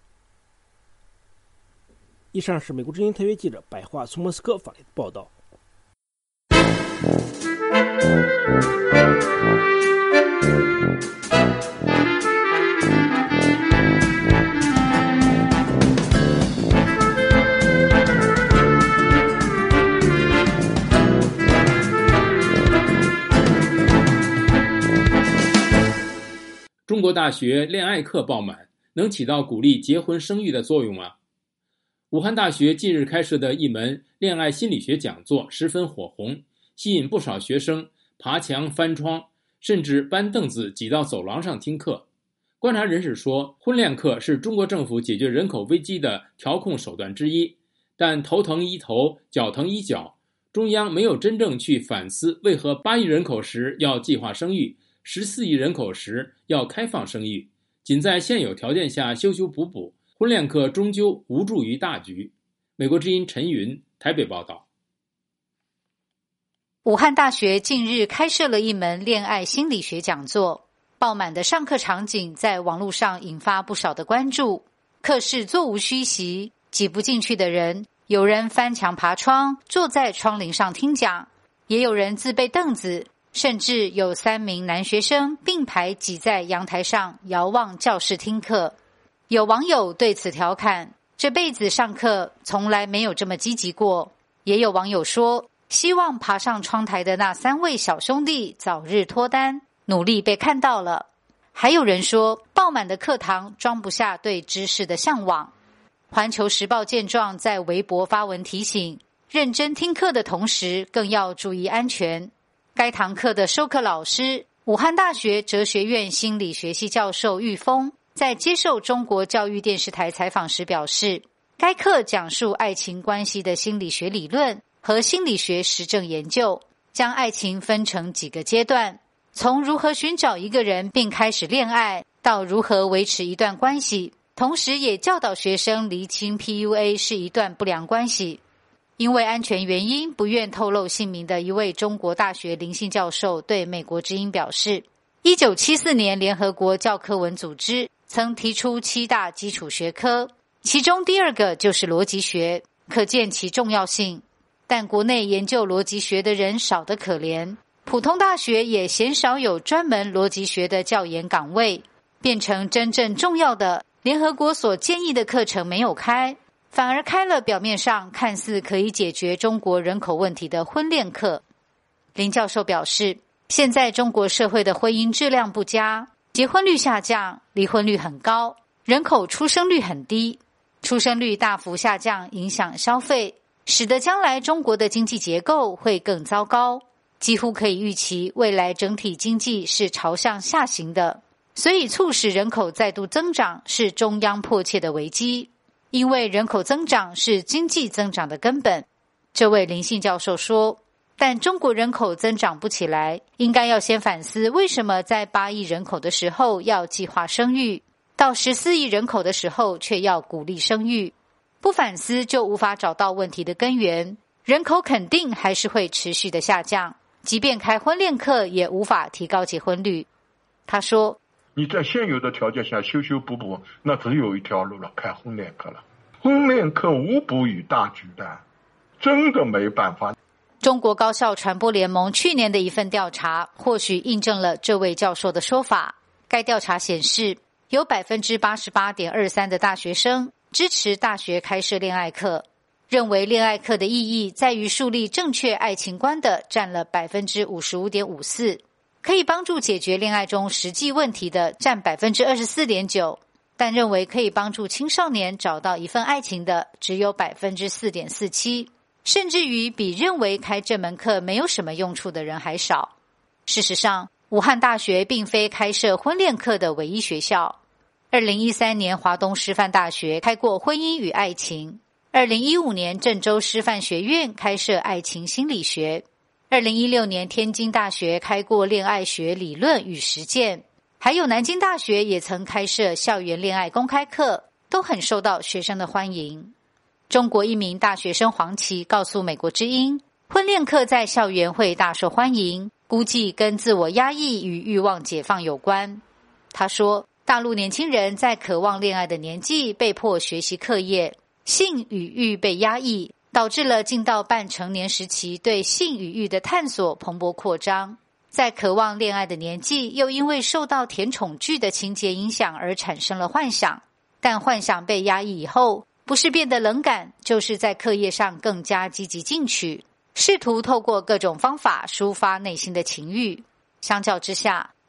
以上是美国之音特约记者白桦从莫斯科发来的报道。 中国大学恋爱课爆满，能起到鼓励结婚生育的作用吗？武汉大学近日开设的一门恋爱心理学讲座十分火红，吸引不少学生爬墙翻窗，甚至搬凳子挤到走廊上听课。观察人士说，婚恋课是中国政府解决人口危机的调控手段之一，但头疼医头，脚疼医脚，中央没有真正去反思为何8亿人口时要计划生育，14亿人口时要开放生育，仅在现有条件下修修补补，婚恋课终究无助于大局。美国之音陈云台北报道。 武汉大学近日开设了一门恋爱心理学讲座，爆满的上课场景在网络上引发不少的关注。课室座无虚席，挤不进去的人，有人翻墙爬窗，坐在窗棂上听讲，也有人自备凳子，甚至有3名男学生并排挤在阳台上遥望教室听课。有网友对此调侃，这辈子上课从来没有这么积极过。也有网友说，希望爬上窗台的那3位小兄弟早日脱单，努力被看到了。还有人说，爆满的课堂装不下对知识的向往。环球时报见状在微博发文提醒，认真听课的同时更要注意安全。该堂课的授课老师，武汉大学哲学院心理学系教授玉峰，在接受中国教育电视台采访时表示，该课讲述爱情关系的心理学理论和心理学实证研究，将爱情分成几个阶段，从如何寻找一个人并开始恋爱，到如何维持一段关系，同时也教导学生厘清 PUA 是一段不良关系。因为安全原因不愿透露姓名的一位中国大学林姓教授对美国之音表示，1974年联合国教科文组织曾提出7大基础学科，其中第2个就是逻辑学，可见其重要性。但国内研究逻辑学的人少得可怜，普通大学也鲜少有专门逻辑学的教研岗位，变成真正重要的联合国所建议的课程没有开，反而开了表面上看似可以解决中国人口问题的婚恋课。林教授表示，现在中国社会的婚姻质量不佳，结婚率下降，离婚率很高，人口出生率很低，出生率大幅下降影响消费，使得将来中国的经济结构会更糟糕，几乎可以预期未来整体经济是朝向下行的，所以促使人口再度增长是中央迫切的危机，因为人口增长是经济增长的根本。这位林姓教授说，但中国人口增长不起来，应该要先反思为什么在8亿人口的时候要计划生育，到14亿人口的时候却要鼓励生育。不反思就无法找到问题的根源，人口肯定还是会持续的下降，即便开婚恋课也无法提高结婚率。他说， 你在现有的条件下修修补补，那只有一条路了，开婚恋课了。婚恋课无补于大局的，真的没办法。 中国高校传播联盟去年的一份调查或许印证了这位教授的说法。该调查显示，有 88.23% 的大学生支持大学开设恋爱课，认为恋爱课的意义在于树立正确爱情观的占了 55.54%， 可以帮助解决恋爱中实际问题的占 24.9%， 但认为可以帮助青少年找到一份爱情的只有 4.47%， 甚至于比认为开这门课没有什么用处的人还少。事实上，武汉大学并非开设婚恋课的唯一学校。2013年华东师范大学开过婚姻与爱情，2015年郑州师范学院开设爱情心理学，2016年天津大学开过恋爱学理论与实践，还有南京大学也曾开设校园恋爱公开课，都很受到学生的欢迎。中国一名大学生黄琦告诉美国之音，婚恋课在校园会大受欢迎，估计跟自我压抑与欲望解放有关。他说，大陆年轻人在渴望恋爱的年纪被迫学习课业，性与欲被压抑，导致了进到半成年时期对性与欲的探索蓬勃扩张。在渴望恋爱的年纪，又因为受到甜宠剧的情节影响而产生了幻想，但幻想被压抑以后，不是变得冷感，就是在课业上更加积极进取，试图透过各种方法抒发内心的情欲。相较之下，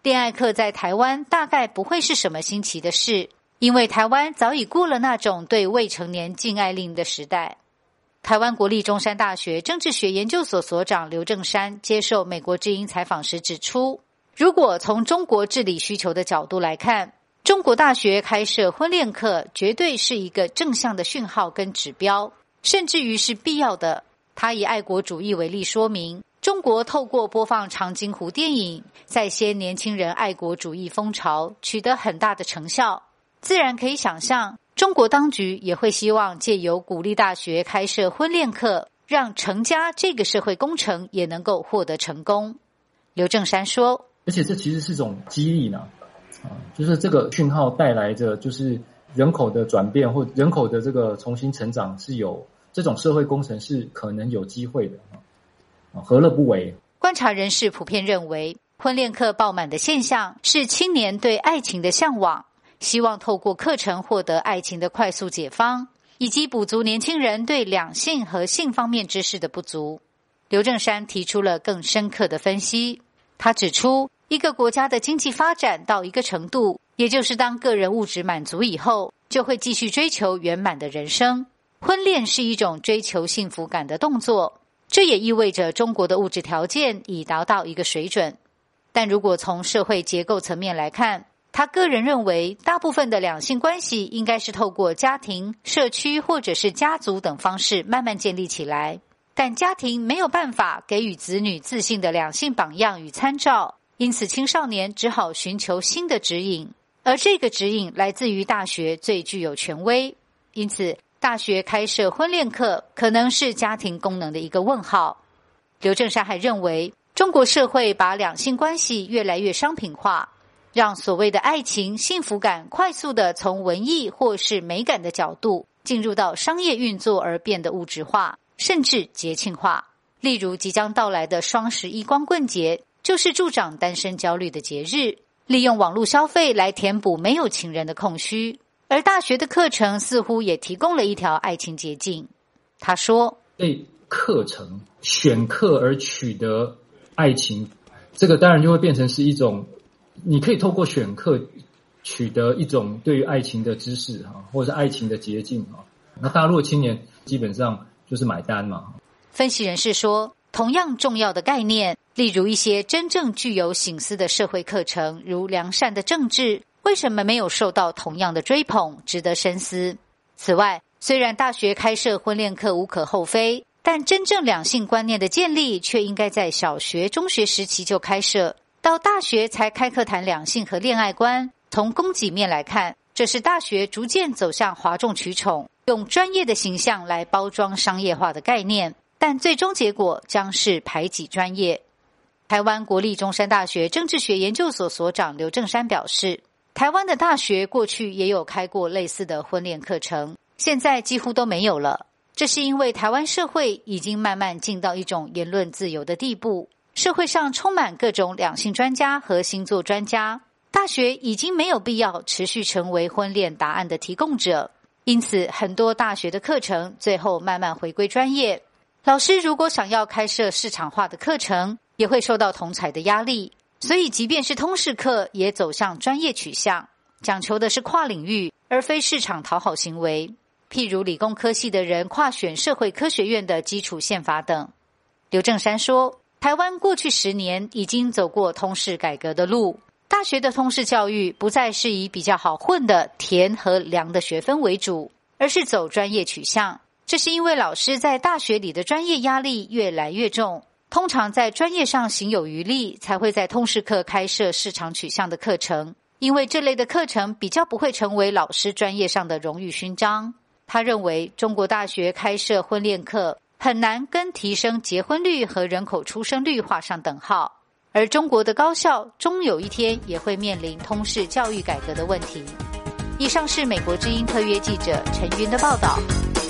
恋爱课在台湾大概不会是什么新奇的事，因为台湾早已过了那种对未成年禁爱令的时代。台湾国立中山大学政治学研究所所长刘正山接受美国之音采访时指出，如果从中国治理需求的角度来看，中国大学开设婚恋课绝对是一个正向的讯号跟指标，甚至于是必要的。他以爱国主义为例说明，中国透过播放长津湖电影，再掀年轻人爱国主义风潮，取得很大的成效。自然可以想象，中国当局也会希望借由鼓励大学开设婚恋课，让成家这个社会工程也能够获得成功。刘正山说， 而且这其实是一种激励呢，就是这个讯号带来着就是人口的转变或人口的这个重新成长，是有这种社会工程是可能有机会的，何乐不为？ 观察人士普遍认为，婚恋课爆满的现象是青年对爱情的向往，希望透过课程获得爱情的快速解方，以及补足年轻人对两性和性方面知识的不足。刘正山提出了更深刻的分析，他指出，一个国家的经济发展到一个程度，也就是当个人物质满足以后，就会继续追求圆满的人生。婚恋是一种追求幸福感的动作，这也意味着中国的物质条件已达到一个水准。但如果从社会结构层面来看，他个人认为，大部分的两性关系应该是透过家庭、社区或者是家族等方式慢慢建立起来，但家庭没有办法给予子女自信的两性榜样与参照，因此青少年只好寻求新的指引，而这个指引来自于大学最具有权威。因此大学开设婚恋课可能是家庭功能的一个问号。刘正山还认为，中国社会把两性关系越来越商品化，让所谓的爱情、幸福感快速地从文艺或是美感的角度进入到商业运作而变得物质化，甚至节庆化。例如即将到来的双11光棍节，就是助长单身焦虑的节日，利用网络消费来填补没有情人的空虚，而大学的课程似乎也提供了一条爱情捷径。他说， 对课程选课而取得爱情，这个当然就会变成是一种你可以透过选课取得一种对于爱情的知识或者是爱情的捷径。那大陆青年基本上就是买单嘛。 分析人士说，同样重要的概念，例如一些真正具有省思的社会课程，如良善的政治，为什么没有受到同样的追捧，值得深思。此外，虽然大学开设婚恋课无可厚非，但真正两性观念的建立却应该在小学、中学时期就开设，到大学才开课谈两性和恋爱观。从供给面来看，这是大学逐渐走向哗众取宠，用专业的形象来包装商业化的概念，但最终结果将是排挤专业。台湾国立中山大学政治学研究所所长刘正山表示，台湾的大学过去也有开过类似的婚恋课程，现在几乎都没有了。这是因为台湾社会已经慢慢进到一种言论自由的地步，社会上充满各种两性专家和星座专家，大学已经没有必要持续成为婚恋答案的提供者，因此很多大学的课程最后慢慢回归专业。老师如果想要开设市场化的课程，也会受到同侪的压力，所以即便是通识课也走向专业取向，讲求的是跨领域而非市场讨好行为，譬如理工科系的人跨选社会科学院的基础宪法等。刘正山说，台湾过去10年已经走过通识改革的路，大学的通识教育不再是以比较好混的甜和凉的学分为主，而是走专业取向。这是因为老师在大学里的专业压力越来越重，通常在专业上行有余力，才会在通识课开设市场取向的课程，因为这类的课程比较不会成为老师专业上的荣誉勋章。他认为中国大学开设婚恋课很难跟提升结婚率和人口出生率画上等号，而中国的高校终有一天也会面临通识教育改革的问题。以上是美国之音特约记者陈云的报道。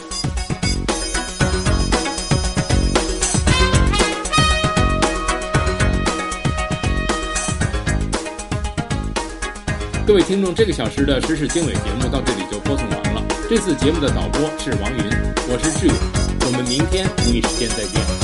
各位听众，这个小时的时事经纬节目到这里就播送完了。这次节目的导播是王云，我是志远，我们明天同一时间再见。